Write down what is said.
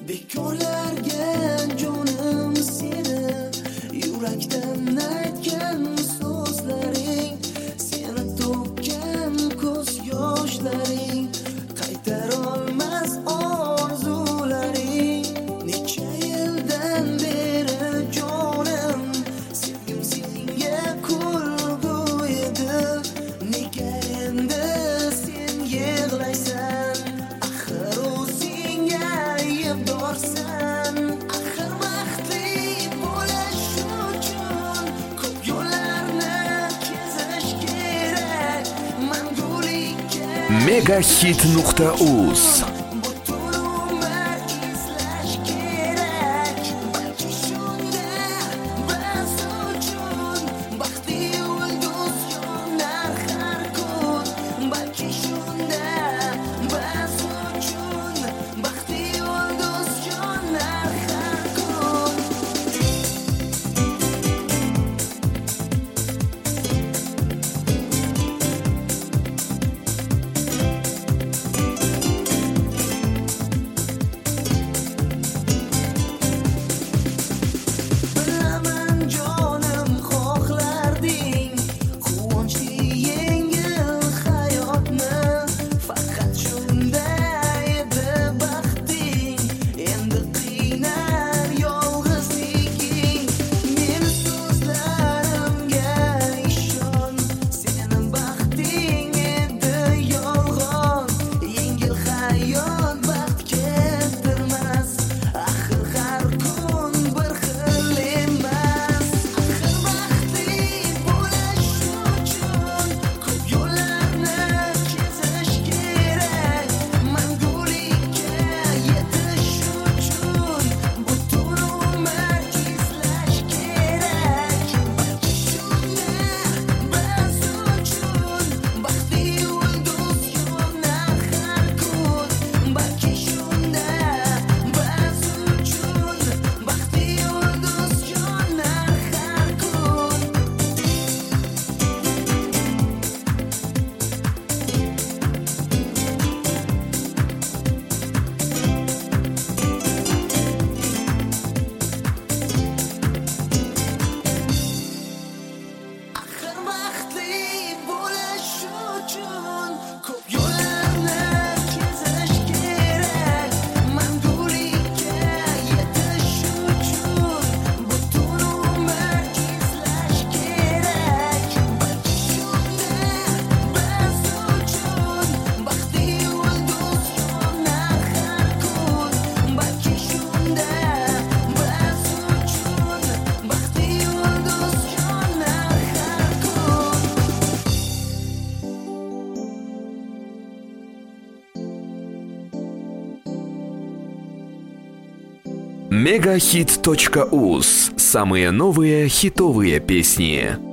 Bekorlarga jonim seni, yurakdan aytgan so'zlaring, seni to'kkan ko'z yoshlaring, qaytarolmas orzularing. Necha yildan beri jonim, sevgim senga kulgu edi. Nega endi sen yig'laysan? Axir o'zingga aybdorsan. Axir baxtli bo'lish uchun ko'p yo'llarni kezish kerak. Mangulikka Megahit.uz butun umr izlash kerak. Balki shunda biz uchun baxtli yulduz yonar har kun. Balki shunda biz uchun baxtli yulduz yonar har kun. Bilaman jonim xohlarding quvonchli yengil hayotni. Faqat shunda edi baxting, endi qiynar yolg'izliging. Meni so'zlarimga ishon, seni baxting edi yolg'on. Yengil hayot baxt keltirmas, axir har kun bir xil emas. Axir baxtli bo'lish uchun ko'p yo'llarni kezish kerak. Mangulikka yetish uchun butun umr izlash kerak. Balki shunda biz uchun baxtli yulduz yonar har kun. Balki shunda biz uchun baxtli yulduz yonar har kun. Axir baxtli bo'lish uchun ko'p yo'llarni kezish kerak. Mangulikka yetish uchun butun umr izlash kerak. Balki shunda biz uchun baxtli yulduz yonar har kun. Balki shunda biz uchun baxtli yulduz yonar har kun. Megahit.uz. Самые новые хитовые песни.